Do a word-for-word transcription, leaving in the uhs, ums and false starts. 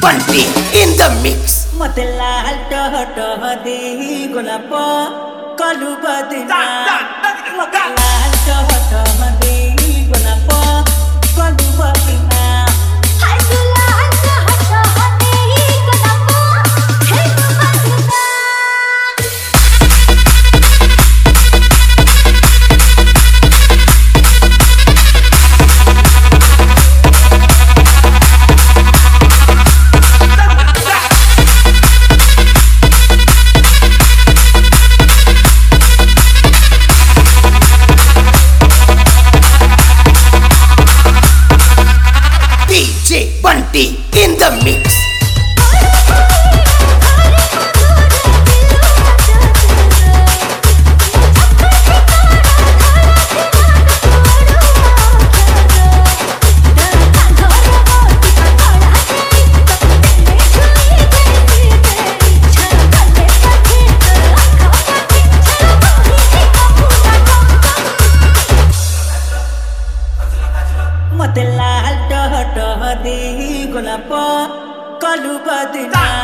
Bunty in the mix. मते लाल टह टह दे गोलाप कलु बदना मते लाल टह टह दे गोलाप कलु बदना हाय तू लाल टह टह दे गोलाप कलु बदना Bunty in the mix. मते लाल टह टह दे गोलाप कलु बदना